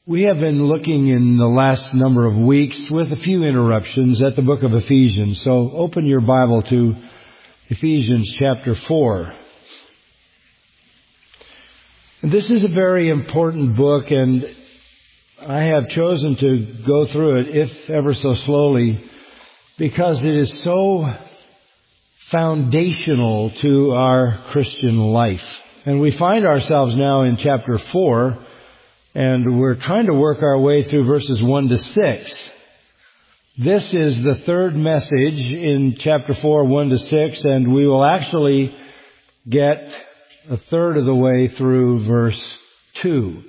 We have been looking in the last number of weeks, with a few interruptions, at the book of Ephesians. So open your Bible to Ephesians chapter 4. This is a very important book, and I have chosen to go through it, if ever so slowly, because it is so foundational to our Christian life. And we find ourselves now in chapter 4, and we're trying to work our way through verses 1 to 6. This is the third message in chapter 4, 1 to 6, and we will actually get a third of the way through verse 2.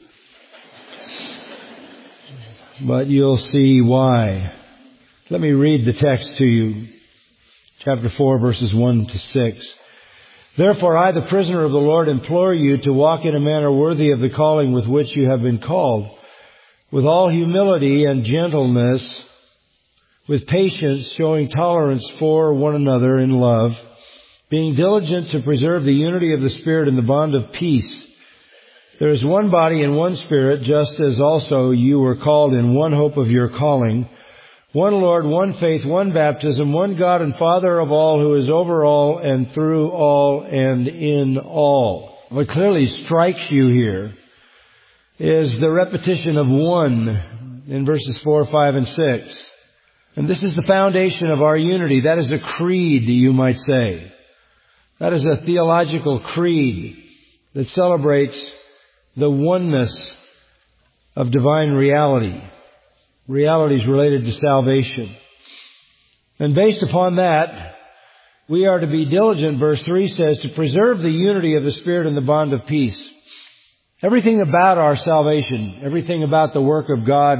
But you'll see why. Let me read the text to you. Chapter 4, verses 1 to 6. Therefore, I, the prisoner of the Lord, implore you to walk in a manner worthy of the calling with which you have been called, with all humility and gentleness, with patience, showing tolerance for one another in love, being diligent to preserve the unity of the Spirit in the bond of peace. There is one body and one Spirit, just as also you were called in one hope of your calling, one Lord, one faith, one baptism, one God and Father of all, who is over all and through all and in all. What clearly strikes you here is the repetition of one in verses 4, 5, and 6. And this is the foundation of our unity. That is a creed, you might say. That is a theological creed that celebrates the oneness of divine reality. Realities related to salvation. And based upon that, we are to be diligent, verse 3 says, to preserve the unity of the Spirit in the bond of peace. Everything about our salvation, everything about the work of God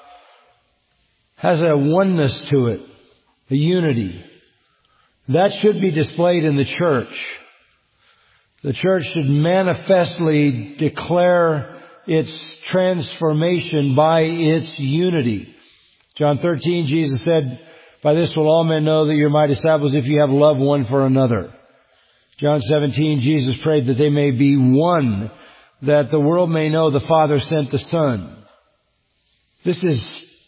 has a oneness to it, a unity. That should be displayed in the church. The church should manifestly declare its transformation by its unity. John 13, Jesus said, by this will all men know that you're my disciples if you have love one for another. John 17, Jesus prayed that they may be one, that the world may know the Father sent the Son. This is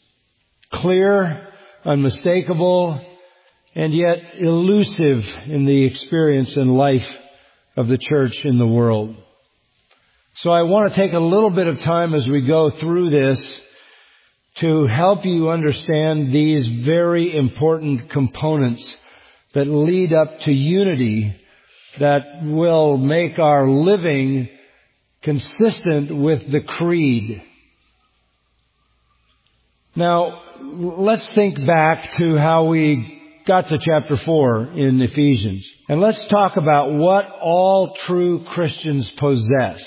clear, unmistakable, and yet elusive in the experience and life of the church in the world. So I want to take a little bit of time as we go through this to help you understand these very important components that lead up to unity that will make our living consistent with the creed. Now, let's think back to how we got to chapter 4 in Ephesians. And let's talk about what all true Christians possess.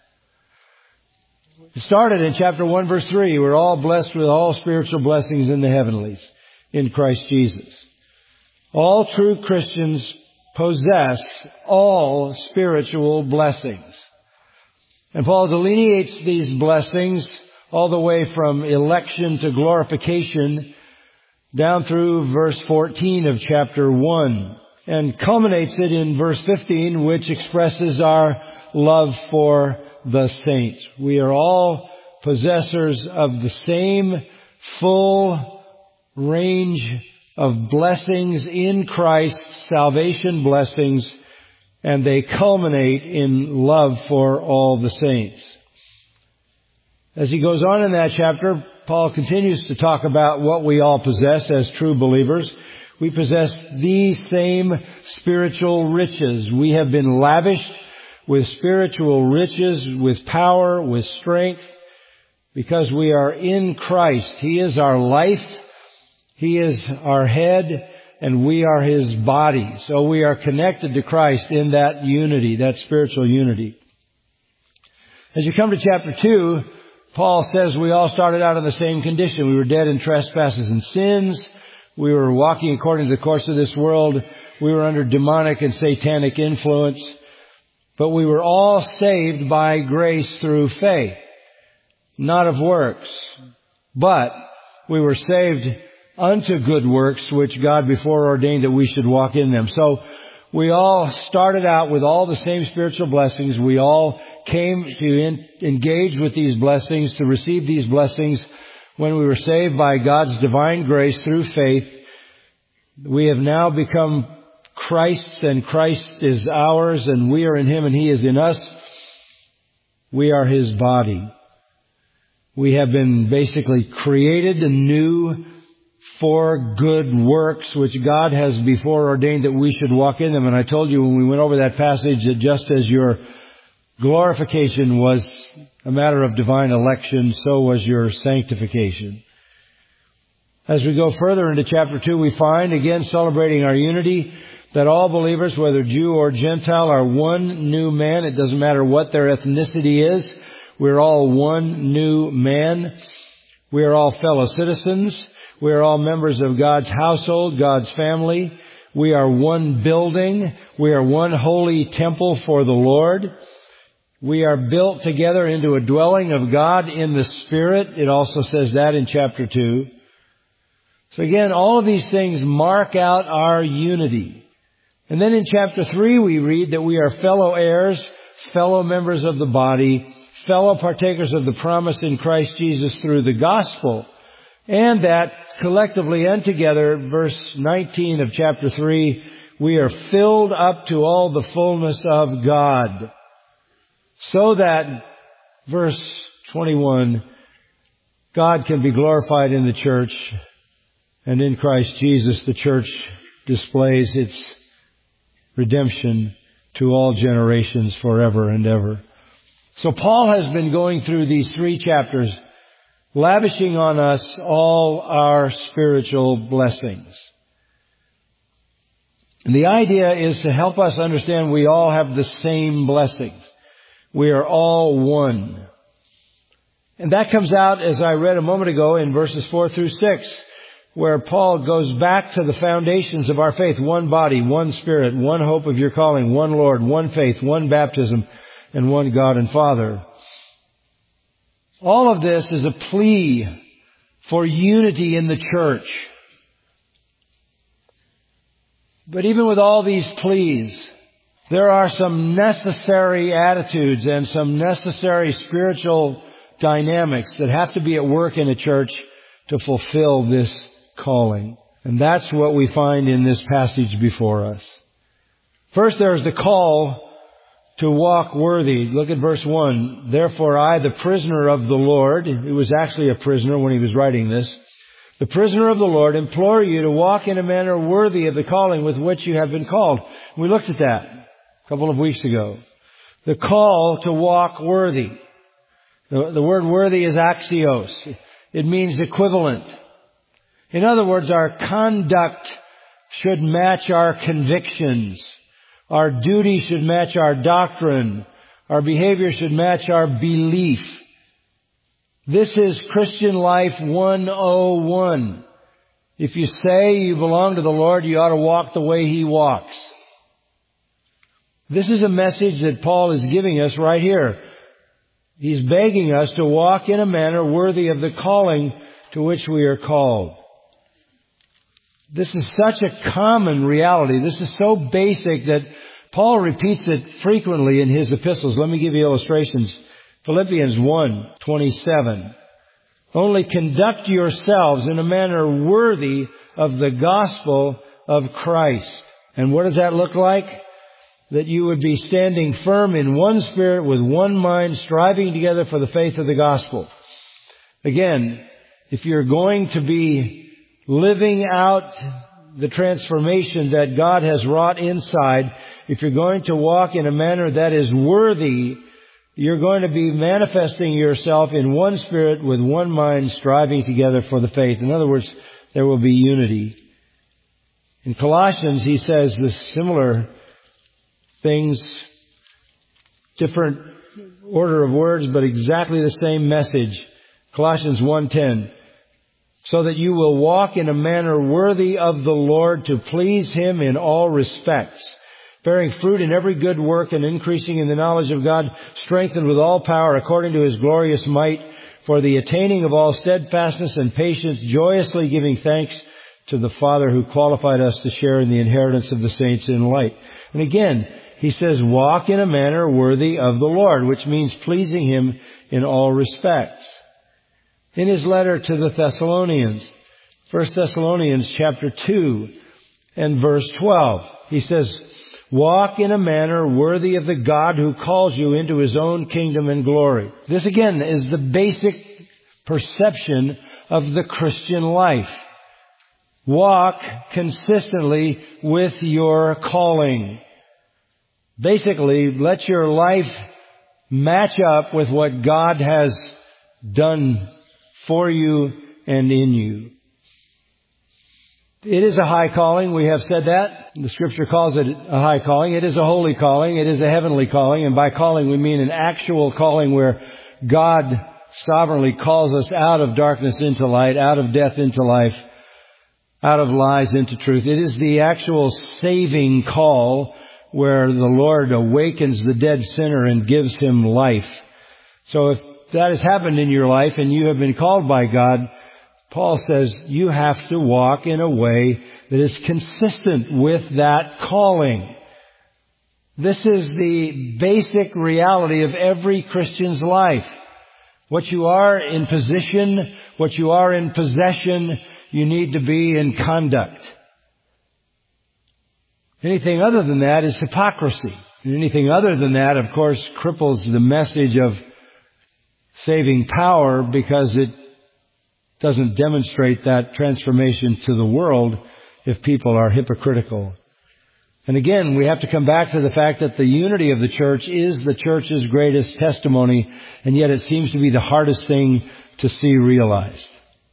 It started in chapter 1, verse 3. We're all blessed with all spiritual blessings in the heavenlies in Christ Jesus. All true Christians possess all spiritual blessings. And Paul delineates these blessings all the way from election to glorification down through verse 14 of chapter 1 and culminates it in verse 15, which expresses our love for the saints. We are all possessors of the same full range of blessings in Christ, salvation blessings, and they culminate in love for all the saints. As he goes on in that chapter, Paul continues to talk about what we all possess as true believers. We possess these same spiritual riches. We have been lavished with spiritual riches, with power, with strength, because we are in Christ. He is our life. He is our head, and we are His body. So we are connected to Christ in that unity, that spiritual unity. As you come to chapter 2, Paul says we all started out in the same condition. We were dead in trespasses and sins. We were walking according to the course of this world. We were under demonic and satanic influence. But we were all saved by grace through faith, not of works. But we were saved unto good works, which God before ordained that we should walk in them. So we all started out with all the same spiritual blessings. We all came to engage with these blessings, to receive these blessings when we were saved by God's divine grace through faith. We have now become Christ's, and Christ is ours, and we are in Him and He is in us. We are His body. We have been basically created anew for good works, which God has before ordained that we should walk in them. And I told you when we went over that passage that just as your glorification was a matter of divine election, so was your sanctification. As we go further into chapter 2, we find, again celebrating our unity, that all believers, whether Jew or Gentile, are one new man. It doesn't matter what their ethnicity is. We're all one new man. We are all fellow citizens. We are all members of God's household, God's family. We are one building. We are one holy temple for the Lord. We are built together into a dwelling of God in the Spirit. It also says that in chapter 2. So again, all of these things mark out our unity. And then in chapter 3 we read that we are fellow heirs, fellow members of the body, fellow partakers of the promise in Christ Jesus through the gospel. And that collectively and together, verse 19 of chapter 3, we are filled up to all the fullness of God. So that, verse 21, God can be glorified in the church, and in Christ Jesus the church displays its redemption to all generations forever and ever. So Paul has been going through these 3 chapters, lavishing on us all our spiritual blessings. And the idea is to help us understand we all have the same blessings. We are all one. And that comes out, as I read a moment ago, in verses 4 through 6, where Paul goes back to the foundations of our faith. One body, one Spirit, one hope of your calling, one Lord, one faith, one baptism, and one God and Father. All of this is a plea for unity in the church. But even with all these pleas, there are some necessary attitudes and some necessary spiritual dynamics that have to be at work in a church to fulfill this calling. And that's what we find in this passage before us. First, there is the call to walk worthy. Look at verse 1. Therefore I, the prisoner of the Lord, he was actually a prisoner when he was writing this, the prisoner of the Lord, implore you to walk in a manner worthy of the calling with which you have been called. We looked at that a couple of weeks ago. The call to walk worthy. The word worthy is axios. It means equivalent. In other words, our conduct should match our convictions. Our duty should match our doctrine. Our behavior should match our belief. This is Christian life 101. If you say you belong to the Lord, you ought to walk the way He walks. This is a message that Paul is giving us right here. He's begging us to walk in a manner worthy of the calling to which we are called. This is such a common reality. This is so basic that Paul repeats it frequently in his epistles. Let me give you illustrations. Philippians 1:27. Only conduct yourselves in a manner worthy of the gospel of Christ. And what does that look like? That you would be standing firm in one spirit with one mind, striving together for the faith of the gospel. Again, if you're going to be living out the transformation that God has wrought inside, if you're going to walk in a manner that is worthy, you're going to be manifesting yourself in one spirit with one mind, striving together for the faith. In other words, there will be unity. In Colossians, he says the similar things, different order of words, but exactly the same message. Colossians 1:10. So that you will walk in a manner worthy of the Lord, to please Him in all respects, bearing fruit in every good work and increasing in the knowledge of God, strengthened with all power according to His glorious might, for the attaining of all steadfastness and patience, joyously giving thanks to the Father who qualified us to share in the inheritance of the saints in light. And again, he says, walk in a manner worthy of the Lord, which means pleasing Him in all respects. In his letter to the Thessalonians, 1 Thessalonians chapter 2 and verse 12, he says, walk in a manner worthy of the God who calls you into His own kingdom and glory. This again is the basic perception of the Christian life. Walk consistently with your calling. Basically, let your life match up with what God has done for you and in you. It is a high calling. We have said that. The Scripture calls it a high calling. It is a holy calling. It is a heavenly calling. And by calling, we mean an actual calling where God sovereignly calls us out of darkness into light, out of death into life, out of lies into truth. It is the actual saving call where the Lord awakens the dead sinner and gives him life. So if that has happened in your life and you have been called by God, Paul says you have to walk in a way that is consistent with that calling. This is the basic reality of every Christian's life. What you are in position, what you are in possession, you need to be in conduct. Anything other than that is hypocrisy. And anything other than that, of course, cripples the message of saving power because it doesn't demonstrate that transformation to the world if people are hypocritical. And again, we have to come back to the fact that the unity of the church is the church's greatest testimony, and yet it seems to be the hardest thing to see realized.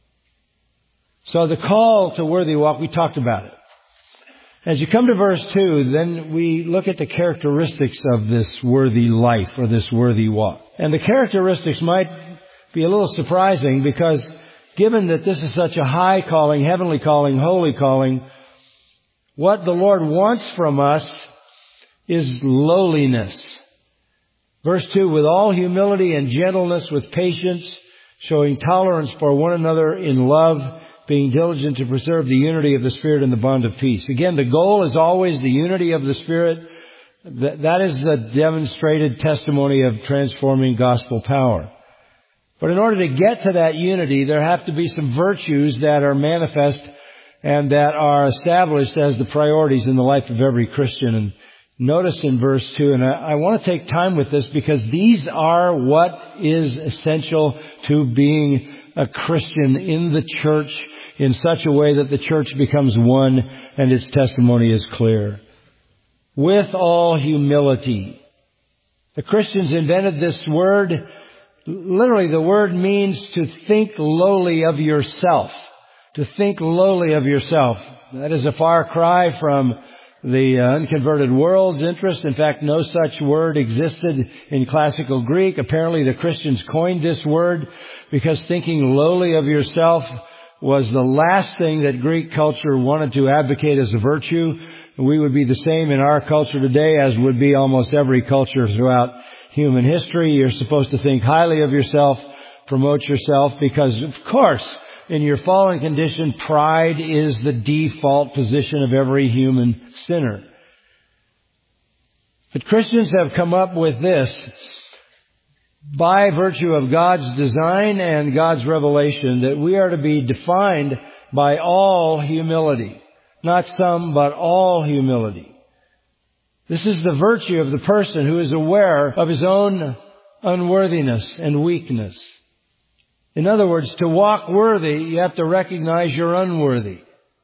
So the call to worthy walk, we talked about it. As you come to verse 2, then we look at the characteristics of this worthy life or this worthy walk. And the characteristics might be a little surprising because given that this is such a high calling, heavenly calling, holy calling, what the Lord wants from us is lowliness. Verse 2, with all humility and gentleness, with patience, showing tolerance for one another in love, being diligent to preserve the unity of the Spirit in the bond of peace. Again, the goal is always the unity of the Spirit. That is the demonstrated testimony of transforming gospel power. But in order to get to that unity, there have to be some virtues that are manifest and that are established as the priorities in the life of every Christian. And notice in verse 2, and I want to take time with this because these are what is essential to being a Christian in the church in such a way that the church becomes one and its testimony is clear. With all humility. The Christians invented this word. Literally, the word means to think lowly of yourself. To think lowly of yourself. That is a far cry from the unconverted world's interest. In fact, no such word existed in classical Greek. Apparently, the Christians coined this word because thinking lowly of yourself was the last thing that Greek culture wanted to advocate as a virtue. We would be the same in our culture today as would be almost every culture throughout human history. You're supposed to think highly of yourself, promote yourself, because, of course, in your fallen condition, pride is the default position of every human sinner. But Christians have come up with this by virtue of God's design and God's revelation, that we are to be defined by all humility. Not some, but all humility. This is the virtue of the person who is aware of his own unworthiness and weakness. In other words, to walk worthy, you have to recognize you're unworthy.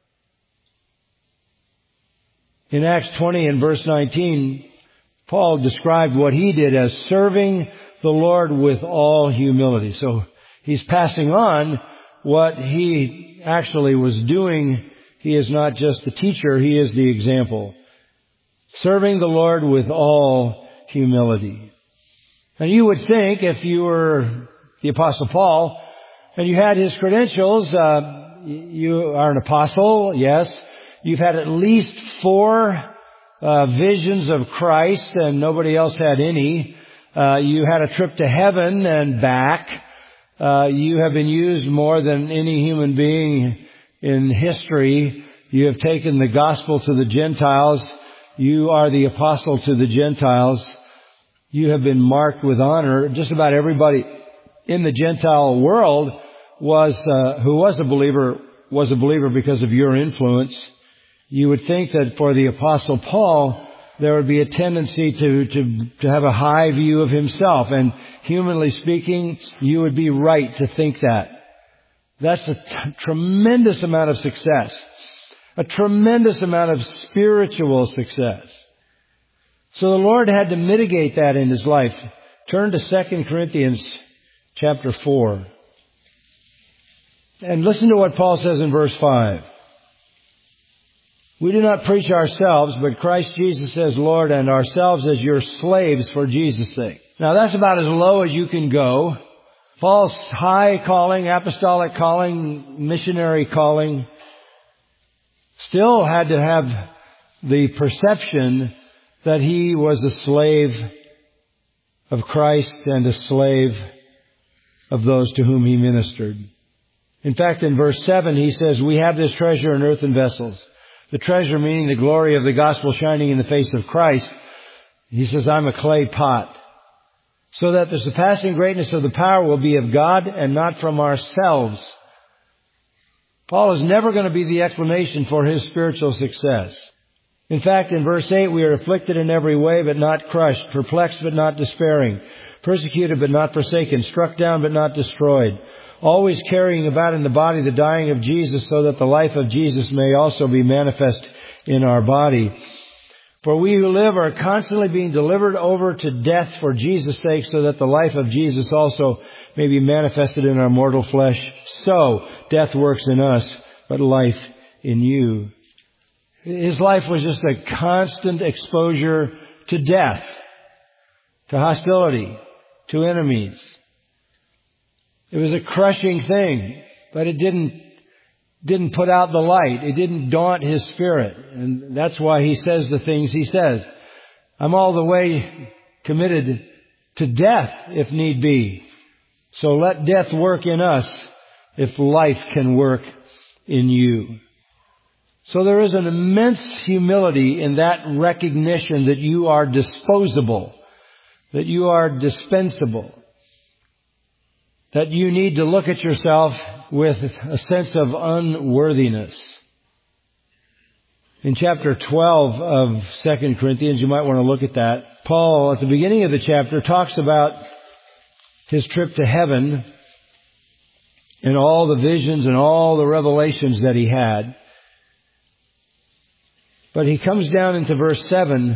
In Acts 20 and verse 19, Paul described what he did as serving the Lord with all humility. So he's passing on what he actually was doing. He is not just the teacher, he is the example. Serving the Lord with all humility. And you would think if you were the Apostle Paul and you had his credentials, you are an apostle, yes. You've had at least 4 visions of Christ and nobody else had any. You had a trip to heaven and back. You have been used more than any human being in history. You have taken the gospel to the Gentiles. You are the apostle to the Gentiles. You have been marked with honor. Just about everybody in the Gentile world who was a believer because of your influence. You would think that for the apostle Paul, there would be a tendency to have a high view of himself. And humanly speaking, you would be right to think that. That's a tremendous amount of success. A tremendous amount of spiritual success. So the Lord had to mitigate that in his life. Turn to 2 Corinthians chapter 4. And listen to what Paul says in verse 5. We do not preach ourselves, but Christ Jesus as Lord, and ourselves as your slaves for Jesus' sake. Now that's about as low as you can go. Paul's high calling, apostolic calling, missionary calling, still had to have the perception that he was a slave of Christ and a slave of those to whom he ministered. In fact, in verse 7, he says, we have this treasure in earthen vessels. The treasure meaning the glory of the gospel shining in the face of Christ. He says, I'm a clay pot. So that the surpassing greatness of the power will be of God and not from ourselves. Paul is never going to be the explanation for his spiritual success. In fact, in verse 8, we are afflicted in every way but not crushed, perplexed but not despairing, persecuted but not forsaken, struck down but not destroyed, always carrying about in the body the dying of Jesus, so that the life of Jesus may also be manifest in our body. For we who live are constantly being delivered over to death for Jesus' sake, so that the life of Jesus also may be manifested in our mortal flesh. So death works in us, but life in you. His life was just a constant exposure to death, to hostility, to enemies. It was a crushing thing, but it didn't put out the light. It didn't daunt his spirit. And that's why he says the things he says. I'm all the way committed to death if need be. So let death work in us if life can work in you. So there is an immense humility in that recognition that you are disposable, that you are dispensable, that you need to look at yourself with a sense of unworthiness. In chapter 12 of 2 Corinthians, you might want to look at that. Paul, at the beginning of the chapter, talks about his trip to heaven and all the visions and all the revelations that he had. But he comes down into verse 7,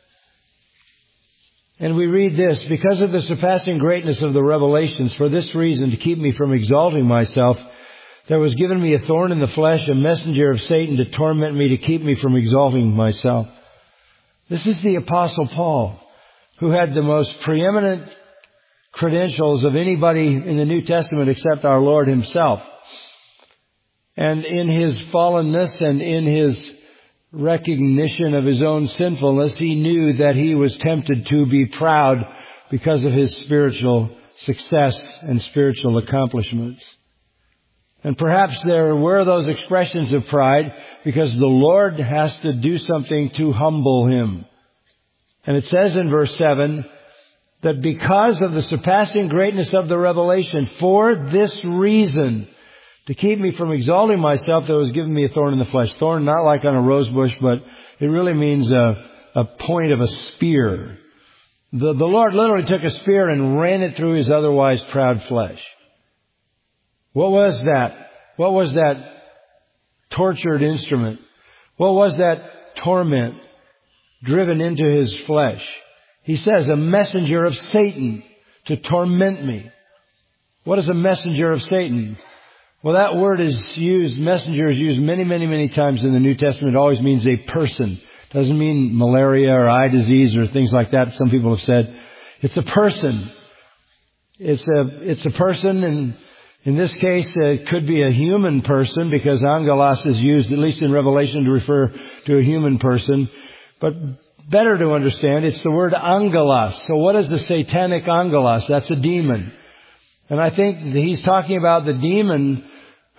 and we read this, because of the surpassing greatness of the revelations, for this reason, to keep me from exalting myself, there was given me a thorn in the flesh, a messenger of Satan to torment me, to keep me from exalting myself. This is the Apostle Paul, who had the most preeminent credentials of anybody in the New Testament except our Lord himself. And in his fallenness and in his recognition of his own sinfulness, he knew that he was tempted to be proud because of his spiritual success and spiritual accomplishments. And perhaps there were those expressions of pride because the Lord has to do something to humble him. And it says in verse 7 that because of the surpassing greatness of the revelation, for this reason, to keep me from exalting myself, there was given me a thorn in the flesh. Thorn not like on a rose bush, but it really means a point of a spear. The Lord literally took a spear and ran it through his otherwise proud flesh. What was that? What was that tortured instrument? What was that torment driven into his flesh? He says, a messenger of Satan to torment me. What is a messenger of Satan? Well, that word is used, messenger is used many, many, many times in the New Testament. It always means a person. It doesn't mean malaria or eye disease or things like that. Some people have said it's a person. It's a person, and in this case, it could be a human person because angelos is used, at least in Revelation, to refer to a human person. But better to understand, it's the word angelos. So what is the satanic angelos? That's a demon. And I think he's talking about the demon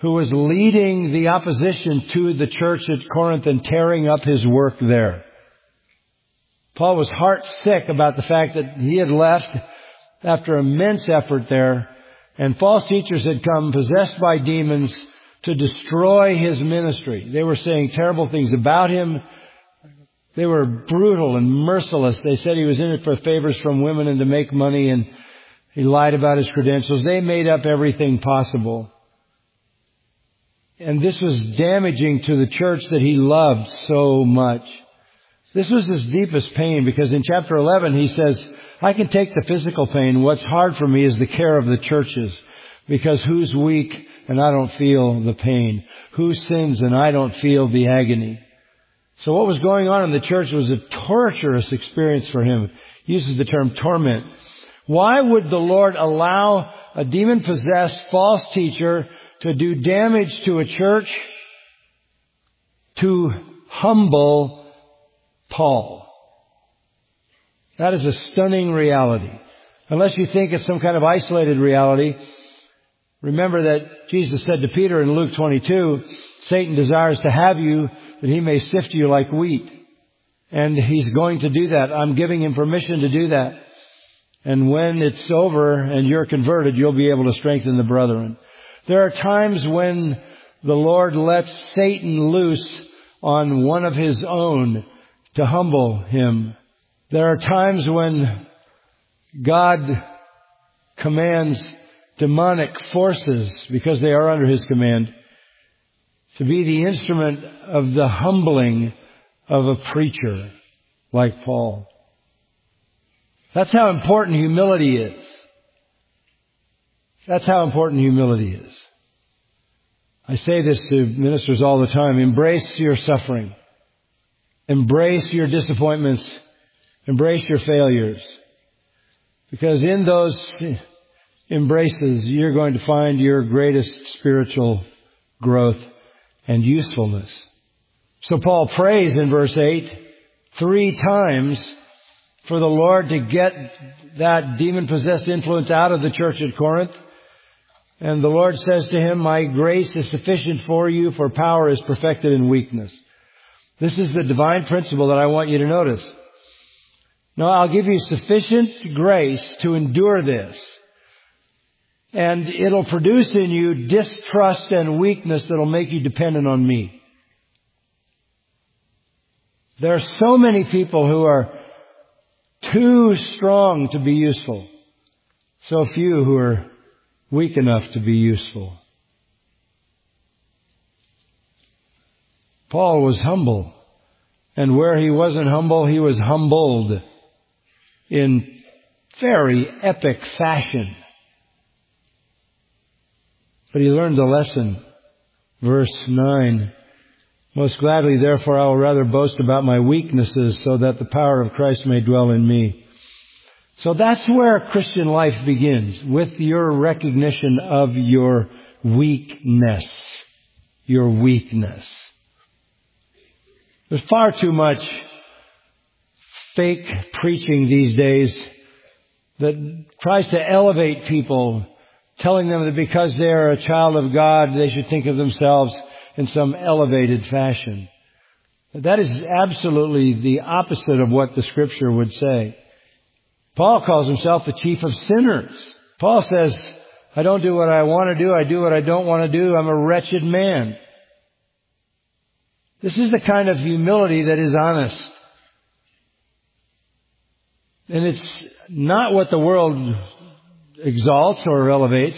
who was leading the opposition to the church at Corinth and tearing up his work there. Paul was heart sick about the fact that he had left after immense effort there, and false teachers had come possessed by demons to destroy his ministry. They were saying terrible things about him. They were brutal and merciless. They said he was in it for favors from women and to make money, and he lied about his credentials. They made up everything possible. And this was damaging to the church that he loved so much. This was his deepest pain, because in chapter 11 he says, I can take the physical pain. What's hard for me is the care of the churches, because who's weak and I don't feel the pain? Who sins and I don't feel the agony? So what was going on in the church was a torturous experience for him. He uses the term torment. Why would the Lord allow a demon-possessed false teacher to do damage to a church to humble Paul? That is a stunning reality. Unless you think it's some kind of isolated reality, remember that Jesus said to Peter in Luke 22, Satan desires to have you that he may sift you like wheat. And he's going to do that. I'm giving him permission to do that. And when it's over and you're converted, you'll be able to strengthen the brethren. There are times when the Lord lets Satan loose on one of his own to humble him. There are times when God commands demonic forces, because they are under his command, to be the instrument of the humbling of a preacher like Paul. That's how important humility is. That's how important humility is. I say this to ministers all the time. Embrace your suffering. Embrace your disappointments. Embrace your failures. Because in those embraces, you're going to find your greatest spiritual growth and usefulness. So Paul prays in verse 8 3 times for the Lord to get that demon-possessed influence out of the church at Corinth. And the Lord says to him, my grace is sufficient for you, for power is perfected in weakness. This is the divine principle that I want you to notice. Now, I'll give you sufficient grace to endure this. And it'll produce in you distrust and weakness that'll make you dependent on me. There are so many people who are too strong to be useful. So few who are weak enough to be useful. Paul was humble. And where he wasn't humble, he was humbled in very epic fashion. But he learned the lesson. Verse 9. Most gladly, therefore, I will rather boast about my weaknesses, so that the power of Christ may dwell in me. So that's where Christian life begins, with your recognition of your weakness. Your weakness. There's far too much fake preaching these days that tries to elevate people, telling them that because they're a child of God, they should think of themselves in some elevated fashion. That is absolutely the opposite of what the Scripture would say. Paul calls himself the chief of sinners. Paul says, I don't do what I want to do, I do what I don't want to do, I'm a wretched man. This is the kind of humility that is honest. And it's not what the world exalts or elevates,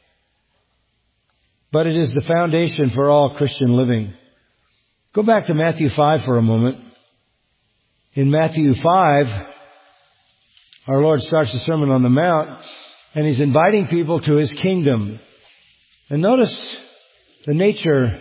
but it is the foundation for all Christian living. Go back to Matthew 5 for a moment. In Matthew 5, our Lord starts the Sermon on the Mount, and He's inviting people to His kingdom. And notice the nature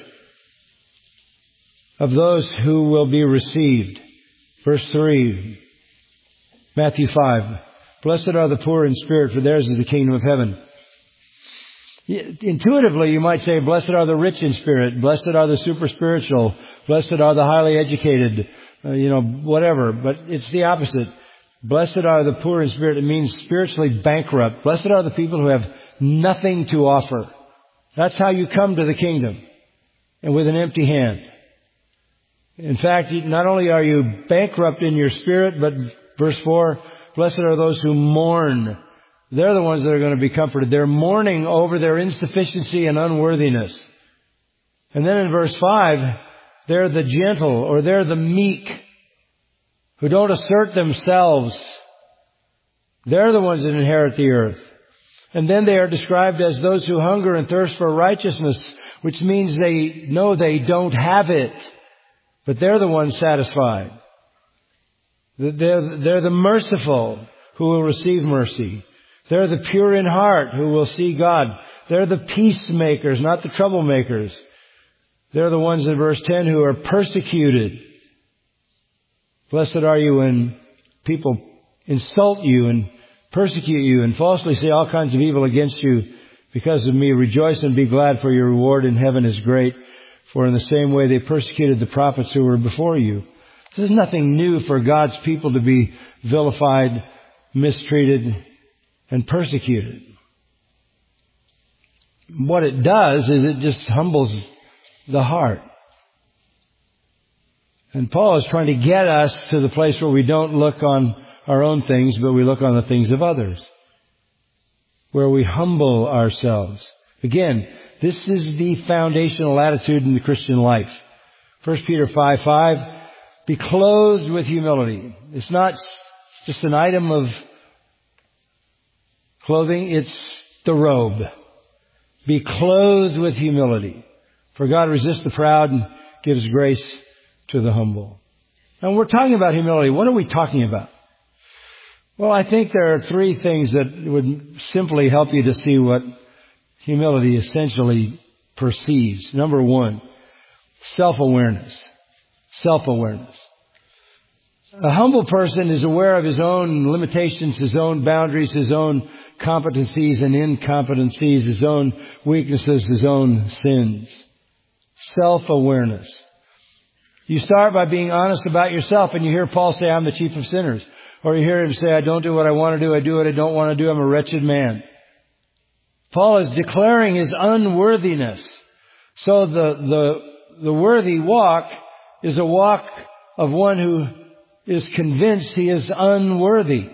of those who will be received. Verse 3, Matthew 5. Blessed are the poor in spirit, for theirs is the kingdom of heaven. Intuitively, you might say, blessed are the rich in spirit, blessed are the super spiritual, blessed are the highly educated, whatever. But it's the opposite. Blessed are the poor in spirit. It means spiritually bankrupt. Blessed are the people who have nothing to offer. That's how you come to the kingdom, and with an empty hand. In fact, not only are you bankrupt in your spirit, but verse 4, blessed are those who mourn. They're the ones that are going to be comforted. They're mourning over their insufficiency and unworthiness. And then in verse 5, they're the gentle, or they're the meek, who don't assert themselves. They're the ones that inherit the earth. And then they are described as those who hunger and thirst for righteousness, which means they know they don't have it, but they're the ones satisfied. They're the merciful who will receive mercy. They're the pure in heart who will see God. They're the peacemakers, not the troublemakers. They're the ones in verse 10 who are persecuted. Blessed are you when people insult you and persecute you and falsely say all kinds of evil against you because of me. Rejoice and be glad, for your reward in heaven is great. For in the same way they persecuted the prophets who were before you. This is nothing new for God's people to be vilified, mistreated, and persecuted. What it does is it just humbles the heart. And Paul is trying to get us to the place where we don't look on our own things, but we look on the things of others. Where we humble ourselves. Again, this is the foundational attitude in the Christian life. 1 Peter 5:5, be clothed with humility. It's not just an item of clothing, it's the robe. Be clothed with humility. For God resists the proud and gives grace to the humble. And we're talking about humility. What are we talking about? Well, I think there are three things that would simply help you to see what humility essentially perceives. Number one, self-awareness. Self-awareness. A humble person is aware of his own limitations, his own boundaries, his own competencies and incompetencies, his own weaknesses, his own sins. Self-awareness. You start by being honest about yourself, and you hear Paul say, I'm the chief of sinners. Or you hear him say, I don't do what I want to do, I do what I don't want to do, I'm a wretched man. Paul is declaring his unworthiness. So the worthy walk is a walk of one who is convinced he is unworthy.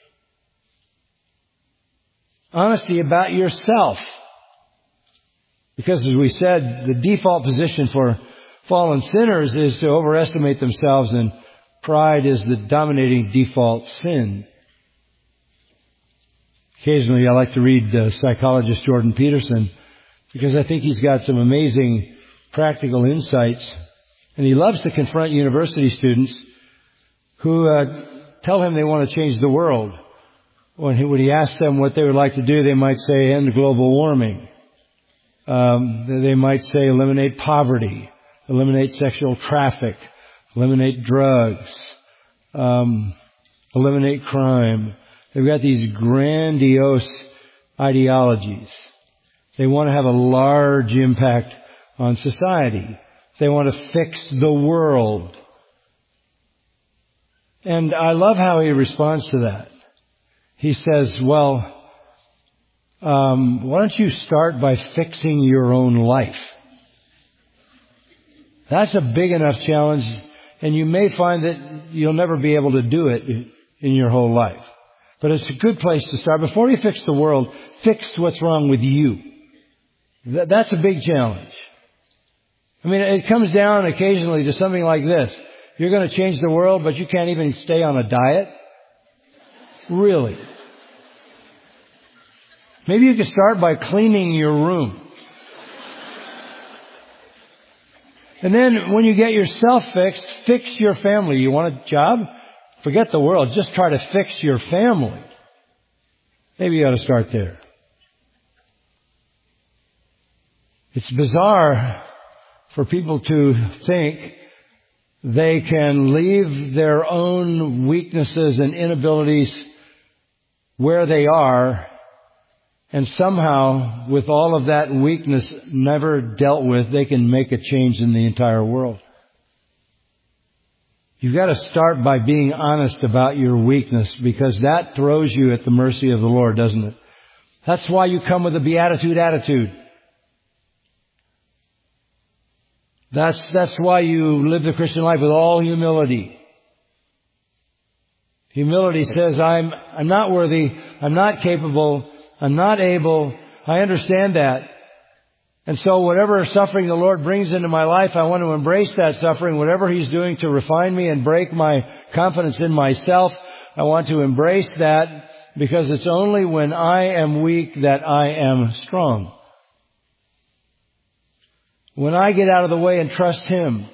Honesty about yourself. Because as we said, the default position for fallen sinners is to overestimate themselves, and pride is the dominating default sin. Occasionally I like to read psychologist Jordan Peterson because I think he's got some amazing practical insights. And he loves to confront university students who tell him they want to change the world. When he asks them what they would like to do, they might say end global warming. They might say eliminate poverty, eliminate sexual traffic, eliminate drugs, eliminate crime. They've got these grandiose ideologies. They want to have a large impact on society. They want to fix the world. And I love how he responds to that. He says, well, why don't you start by fixing your own life? That's a big enough challenge, and you may find that you'll never be able to do it in your whole life. But it's a good place to start. Before you fix the world, fix what's wrong with you. That's a big challenge. I mean, it comes down occasionally to something like this. You're going to change the world, but you can't even stay on a diet? Really? Maybe you could start by cleaning your room. And then when you get yourself fixed, fix your family. You want a job? Forget the world. Just try to fix your family. Maybe you ought to start there. It's bizarre for people to think they can leave their own weaknesses and inabilities where they are, and somehow, with all of that weakness never dealt with, they can make a change in the entire world. You've got to start by being honest about your weakness, because that throws you at the mercy of the Lord, doesn't it? That's why you come with a beatitude attitude. That's why you live the Christian life with all humility. Humility says, I'm not worthy, I'm not capable, I'm not able, I understand that. And so whatever suffering the Lord brings into my life, I want to embrace that suffering. Whatever He's doing to refine me and break my confidence in myself, I want to embrace that, because it's only when I am weak that I am strong. When I get out of the way and trust Him,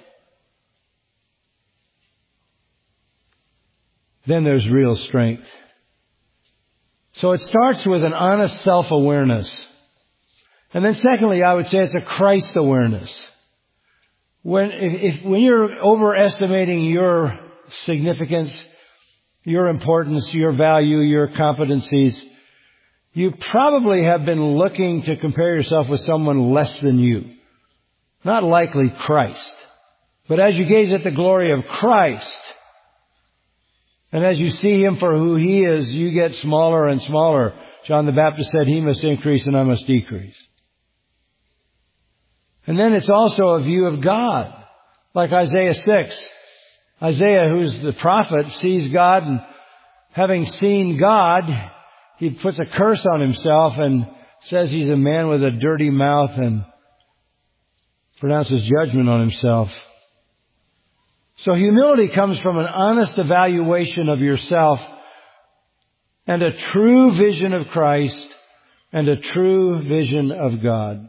then there's real strength. So it starts with an honest self-awareness. And then secondly, I would say it's a Christ awareness. When you're overestimating your significance, your importance, your value, your competencies, you probably have been looking to compare yourself with someone less than you. Not likely Christ. But as you gaze at the glory of Christ, and as you see Him for who He is, you get smaller and smaller. John the Baptist said, He must increase and I must decrease. And then it's also a view of God. Like Isaiah 6. Isaiah, who's the prophet, sees God, and having seen God, he puts a curse on himself and says he's a man with a dirty mouth and pronounces judgment on himself. So humility comes from an honest evaluation of yourself and a true vision of Christ and a true vision of God.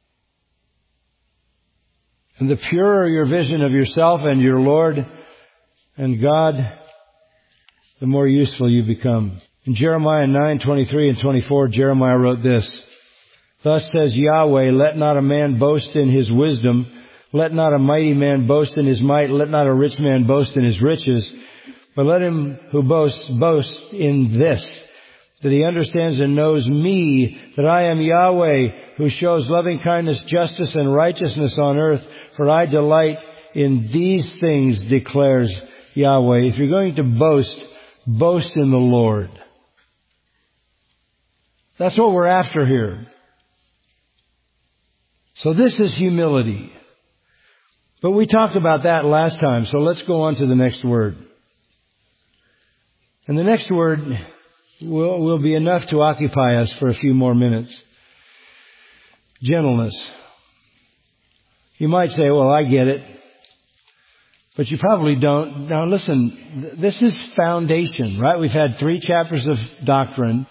And the purer your vision of yourself and your Lord and God, the more useful you become. In Jeremiah 9:23 and 24, Jeremiah wrote this, Thus says Yahweh, let not a man boast in his wisdom, let not a mighty man boast in his might, let not a rich man boast in his riches, but let him who boasts, boast in this, that he understands and knows me, that I am Yahweh, who shows loving kindness, justice, and righteousness on earth, for I delight in these things, declares Yahweh. If you're going to boast, boast in the Lord. That's what we're after here. So this is humility. But we talked about that last time, so let's go on to the next word. And the next word will be enough to occupy us for a few more minutes. Gentleness. You might say, well, I get it. But you probably don't. Now listen, this is foundation, right? We've had 3 chapters of doctrine.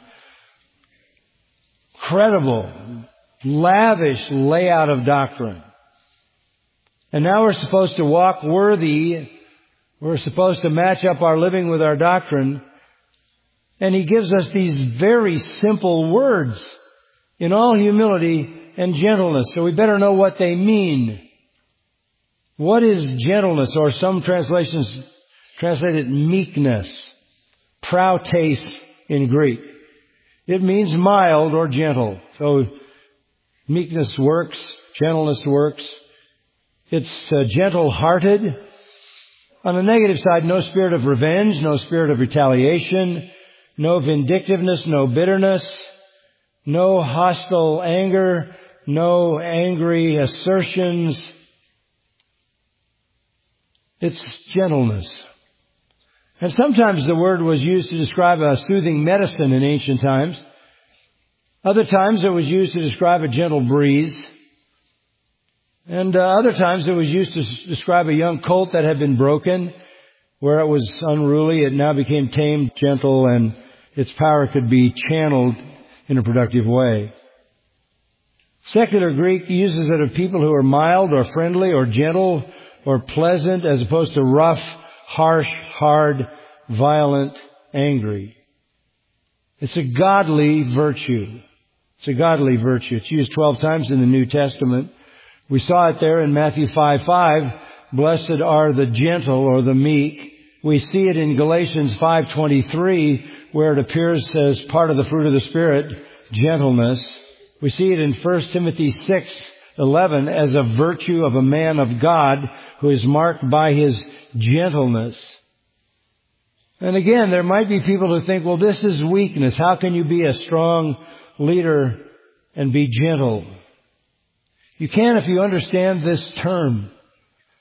Credible, lavish layout of doctrine. And now we're supposed to walk worthy. We're supposed to match up our living with our doctrine. And He gives us these very simple words in all humility and gentleness. So we better know what they mean. What is gentleness? Or some translations translate it meekness. Prautes in Greek. It means mild or gentle. So meekness works. Gentleness works. It's gentle-hearted. On the negative side, no spirit of revenge, no spirit of retaliation, no vindictiveness, no bitterness, no hostile anger, no angry assertions. It's gentleness. And sometimes the word was used to describe a soothing medicine in ancient times. Other times it was used to describe a gentle breeze. And other times it was used to describe a young colt that had been broken, where it was unruly. It now became tamed, gentle, and its power could be channeled in a productive way. Secular Greek uses it of people who are mild or friendly or gentle or pleasant, as opposed to rough, harsh, hard, violent, angry. It's a godly virtue. It's a godly virtue. It's used 12 times in the New Testament. We saw it there in Matthew 5:5. Blessed are the gentle or the meek. We see it in Galatians 5:23, where it appears as part of the fruit of the Spirit, gentleness. We see it in 1 Timothy 6:11 as a virtue of a man of God who is marked by his gentleness. And again, there might be people who think, well, this is weakness. How can you be a strong leader and be gentle? You can if you understand this term.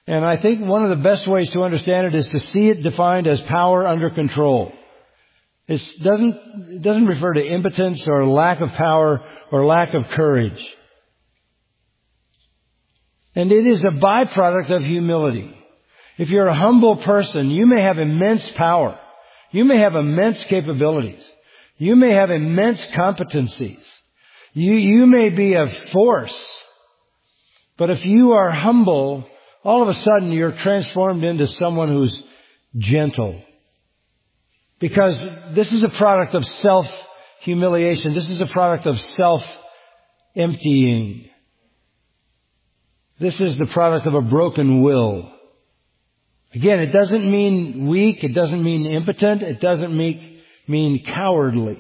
And I think one of the best ways to understand it is to see it defined as power under control. It doesn't refer to impotence or lack of power or lack of courage. And it is a byproduct of humility. If you're a humble person, you may have immense power. You may have immense capabilities. You may have immense competencies. You may be a force. But if you are humble, all of a sudden you're transformed into someone who's gentle. Because this is a product of self-humiliation. This is a product of self-emptying. This is the product of a broken will. Again, it doesn't mean weak. It doesn't mean impotent. It doesn't mean cowardly.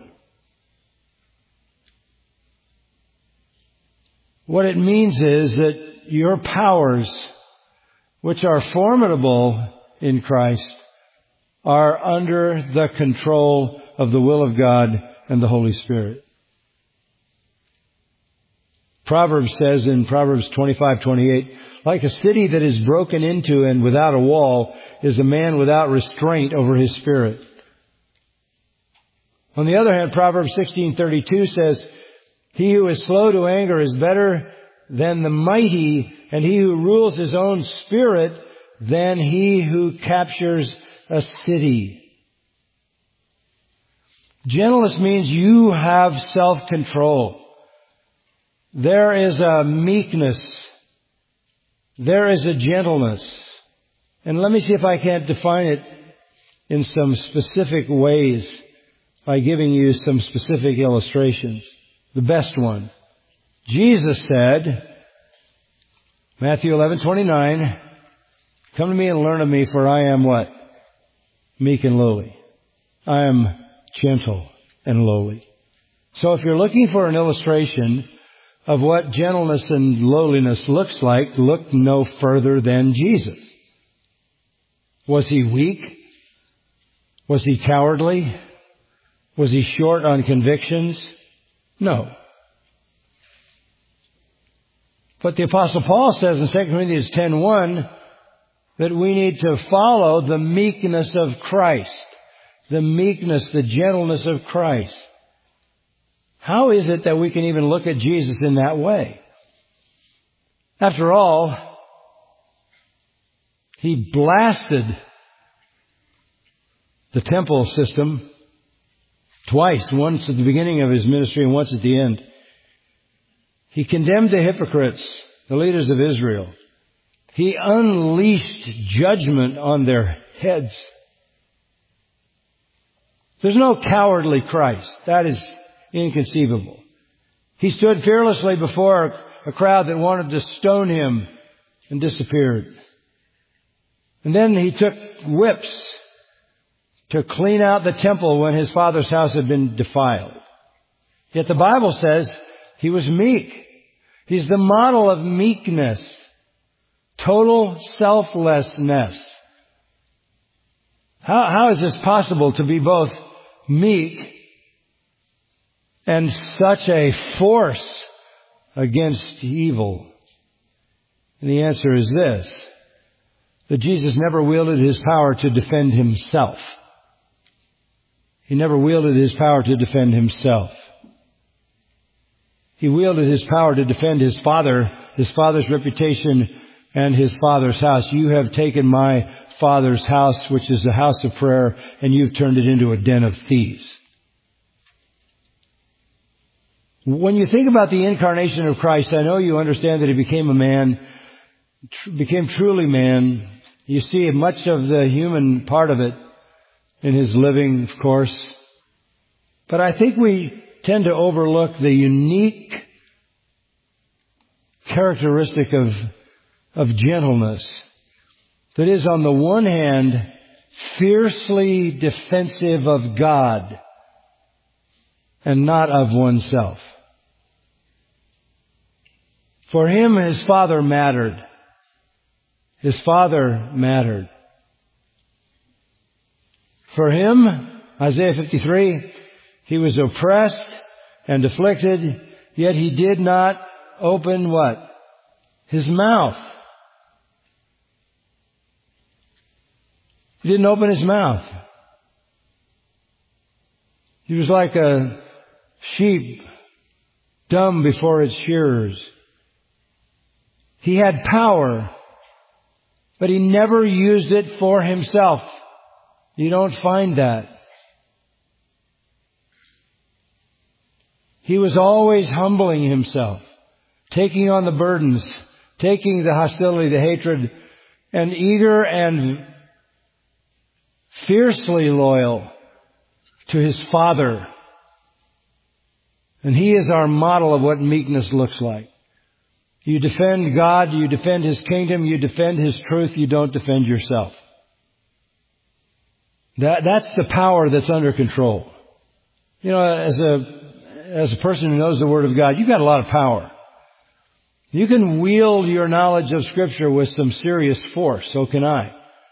What it means is that your powers, which are formidable in Christ, are under the control of the will of God and the Holy Spirit. Proverbs says in Proverbs 25:28, like a city that is broken into and without a wall is a man without restraint over his spirit. On the other hand, Proverbs 16:32 says, he who is slow to anger is better than the mighty, and he who rules his own spirit than he who captures a city. Gentleness means you have self-control. There is a meekness. There is a gentleness. And let me see if I can't define it in some specific ways by giving you some specific illustrations. The best one. Jesus said, Matthew 11:29, come to me and learn of me, for I am what? Meek and lowly. I am gentle and lowly. So if you're looking for an illustration of what gentleness and lowliness looks like, look no further than Jesus. Was he weak? Was he cowardly? Was he short on convictions? No. But the Apostle Paul says in 2 Corinthians 10:1 that we need to follow the meekness of Christ. The meekness, the gentleness of Christ. How is it that we can even look at Jesus in that way? After all, he blasted the temple system twice, once at the beginning of his ministry and once at the end. He condemned the hypocrites, the leaders of Israel. He unleashed judgment on their heads. There's no cowardly Christ. That is inconceivable. He stood fearlessly before a crowd that wanted to stone him and disappeared. And then he took whips to clean out the temple when his father's house had been defiled. Yet the Bible says he was meek. He's the model of meekness, total selflessness. How is this possible to be both meek and such a force against evil? And the answer is this, that Jesus never wielded his power to defend himself. He never wielded his power to defend himself. He wielded his power to defend his father's reputation, and his father's house. You have taken my father's house, which is a house of prayer, and you've turned it into a den of thieves. When you think about the incarnation of Christ, I know you understand that he became a man, became truly man. You see much of the human part of it in his living, of course. But I think we tend to overlook the unique characteristic of gentleness that is, on the one hand, fiercely defensive of God and not of oneself. For him, his father mattered. His father mattered. For him, Isaiah 53, he was oppressed and afflicted, yet he did not open what? His mouth. He didn't open his mouth. He was like a sheep, dumb before its shearers. He had power, but he never used it for himself. You don't find that. He was always humbling himself, taking on the burdens, taking the hostility, the hatred, and eager and fiercely loyal to his Father. And he is our model of what meekness looks like. You defend God, you defend His kingdom, you defend His truth, you don't defend yourself. That's the power that's under control. You know, as a person who knows the Word of God, you've got a lot of power. You can wield your knowledge of Scripture with some serious force. So can I.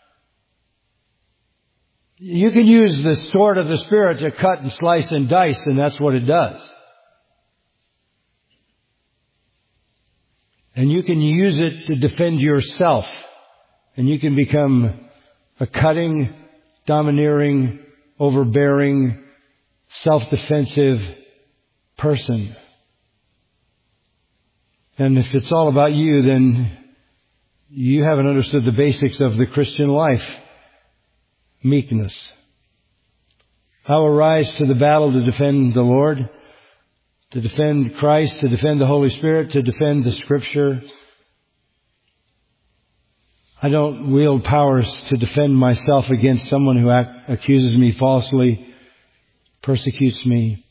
You can use the sword of the Spirit to cut and slice and dice, and that's what it does. And you can use it to defend yourself. And you can become a cutting, domineering, overbearing, self-defensive person. And if it's all about you, then you haven't understood the basics of the Christian life. Meekness. I will rise to the battle to defend the Lord, to defend Christ, to defend the Holy Spirit, to defend the Scripture. I don't wield powers to defend myself against someone who accuses me falsely, persecutes me.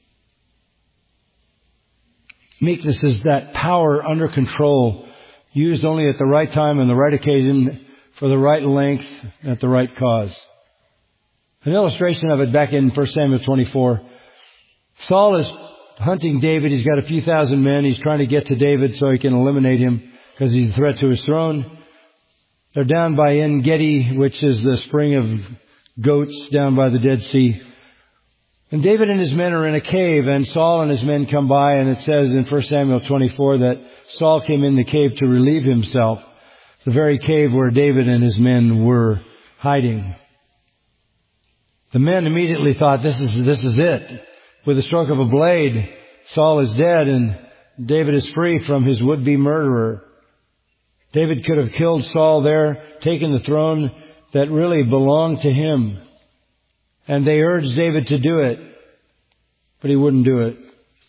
Meekness is that power under control, used only at the right time and the right occasion, for the right length, at the right cause. An illustration of it back in 1 Samuel 24. Saul is hunting David. He's got a few thousand men. He's trying to get to David so he can eliminate him because he's a threat to his throne. They're down by En Gedi, which is the spring of goats down by the Dead Sea. And David and his men are in a cave, and Saul and his men come by, and it says in 1 Samuel 24 that Saul came in the cave to relieve himself, the very cave where David and his men were hiding. The men immediately thought, this is it. With the stroke of a blade, Saul is dead and David is free from his would-be murderer. David could have killed Saul there, taken the throne that really belonged to him. And they urged David to do it, but he wouldn't do it.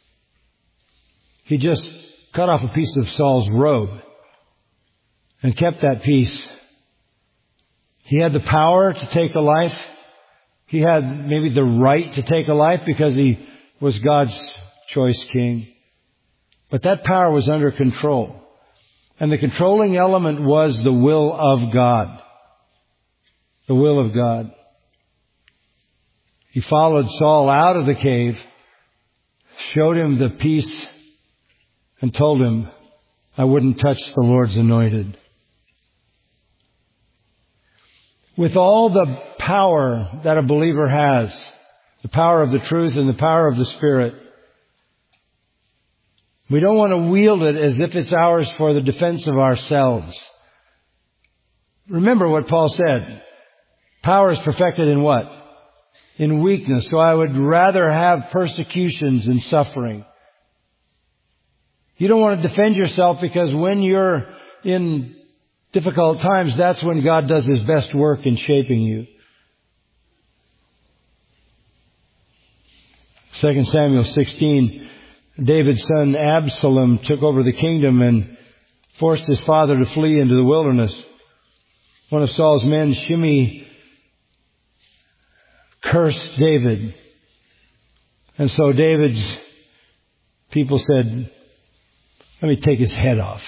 He just cut off a piece of Saul's robe and kept that piece. He had the power to take a life. He had maybe the right to take a life because he was God's choice king. But that power was under control. And the controlling element was the will of God. The will of God. He followed Saul out of the cave, showed him the peace, and told him, I wouldn't touch the Lord's anointed. With all the power that a believer has, the power of the truth and the power of the Spirit, we don't want to wield it as if it's ours for the defense of ourselves. Remember what Paul said. Power is perfected in what? In weakness. So I would rather have persecutions and suffering. You don't want to defend yourself because when you're in difficult times, that's when God does His best work in shaping you. 2 Samuel 16, David's son Absalom took over the kingdom and forced his father to flee into the wilderness. One of Saul's men, Shimei, cursed David. And so David's people said, let me take his head off.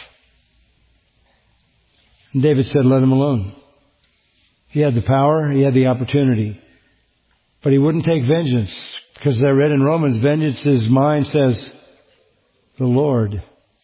And David said, let him alone. He had the power, he had the opportunity. But he wouldn't take vengeance. Because as I read in Romans, vengeance is mine, says the Lord.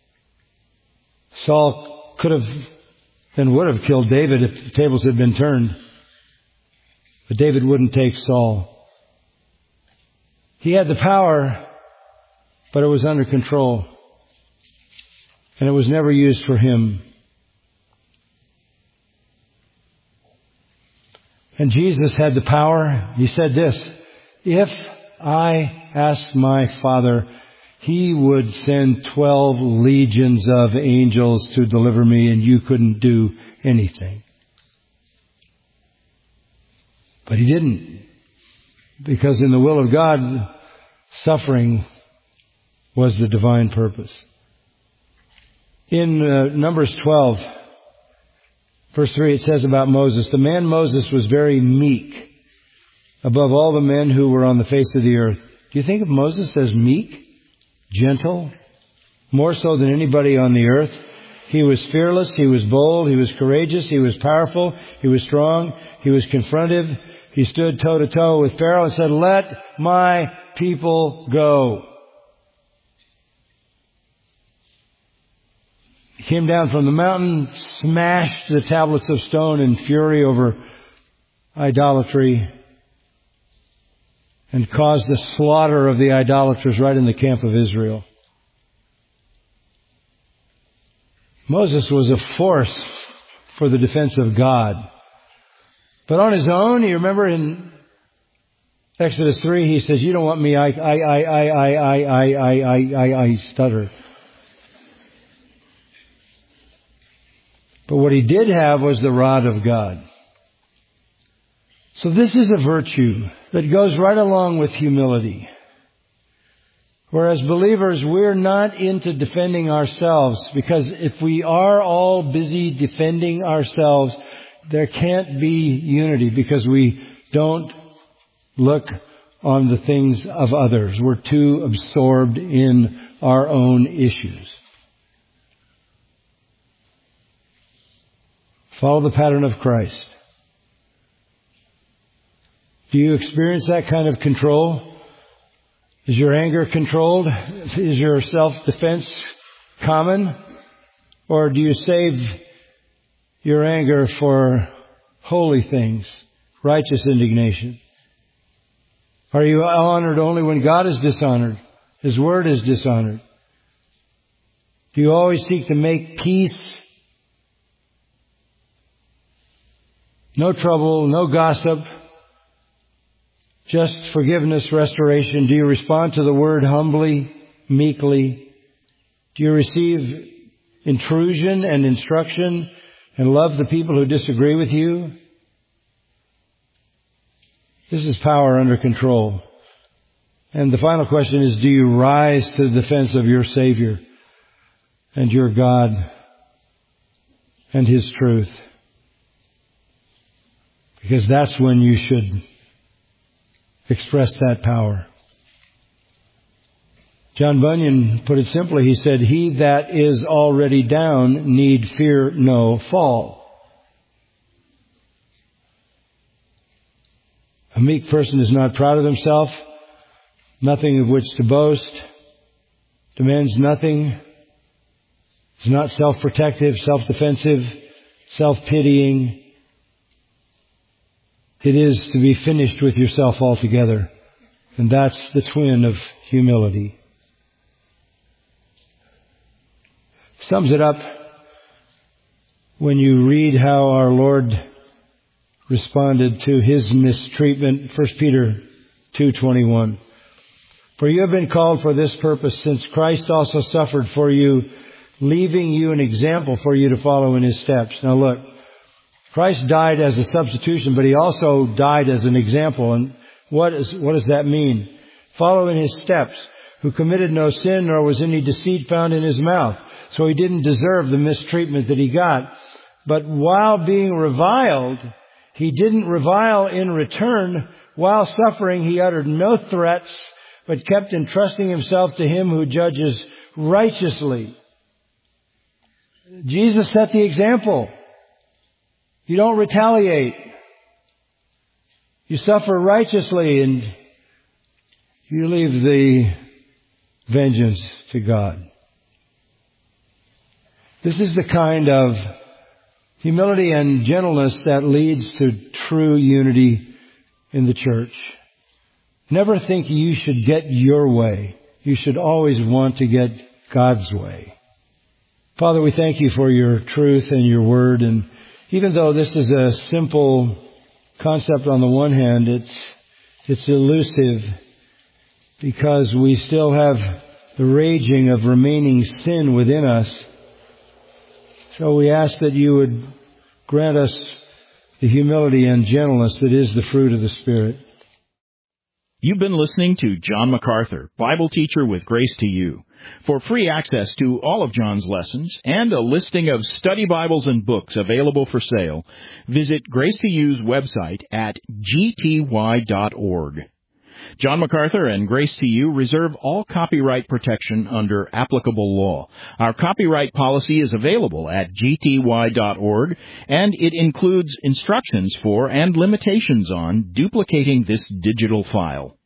Saul could have and would have killed David if the tables had been turned. But David wouldn't take Saul. He had the power, but it was under control. And it was never used for him. And Jesus had the power. He said this, if I asked my Father, He would send 12 legions of angels to deliver me, and you couldn't do anything. But He didn't. Because in the will of God, suffering was the divine purpose. In Numbers 12, verse 3, it says about Moses, the man Moses was very meek above all the men who were on the face of the earth. Do you think of Moses as meek, gentle, more so than anybody on the earth? He was fearless, he was bold, he was courageous, he was powerful, he was strong, he was confrontive. He stood toe to toe with Pharaoh and said, let my people go. He came down from the mountain, smashed the tablets of stone in fury over idolatry, and caused the slaughter of the idolaters right in the camp of Israel. Moses was a force for the defense of God. But on his own, you remember in Exodus 3, he says, you don't want me, I stutter. But what he did have was the rod of God. So this is a virtue that goes right along with humility. Whereas believers, we're not into defending ourselves, because if we are all busy defending ourselves, there can't be unity, because we don't look on the things of others. We're too absorbed in our own issues. Follow the pattern of Christ. Do you experience that kind of control? Is your anger controlled? Is your self-defense common? Or do you save your anger for holy things, righteous indignation? Are you honored only when God is dishonored, His Word is dishonored? Do you always seek to make peace? No trouble, no gossip, just forgiveness, restoration. Do you respond to the Word humbly, meekly? Do you receive intrusion and instruction and love the people who disagree with you? This is power under control. And the final question is, do you rise to the defense of your Savior and your God and His truth? Because that's when you should express that power. John Bunyan put it simply. He said, he that is already down need fear no fall. A meek person is not proud of himself, nothing of which to boast, demands nothing, is not self-protective, self-defensive, self-pitying. It is to be finished with yourself altogether. And that's the twin of humility. Sums it up when you read how our Lord responded to His mistreatment. 1 Peter 2:21. For you have been called for this purpose, since Christ also suffered for you, leaving you an example for you to follow in His steps. Now look, Christ died as a substitution, but He also died as an example. And what does that mean? Follow in His steps, who committed no sin, nor was any deceit found in His mouth. So He didn't deserve the mistreatment that He got. But while being reviled, He didn't revile in return. While suffering, He uttered no threats, but kept entrusting Himself to Him who judges righteously. Jesus set the example. You don't retaliate. You suffer righteously, and you leave the vengeance to God. This is the kind of humility and gentleness that leads to true unity in the church. Never think you should get your way. You should always want to get God's way. Father, we thank You for Your truth and Your word. And even though this is a simple concept on the one hand, it's elusive because we still have the raging of remaining sin within us. So we ask that you would grant us the humility and gentleness that is the fruit of the Spirit. You've been listening to John MacArthur, Bible teacher with Grace to You. For free access to all of John's lessons and a listing of study Bibles and books available for sale, visit Grace to You's website at gty.org. John MacArthur and Grace to You reserve all copyright protection under applicable law. Our copyright policy is available at gty.org, and it includes instructions for and limitations on duplicating this digital file.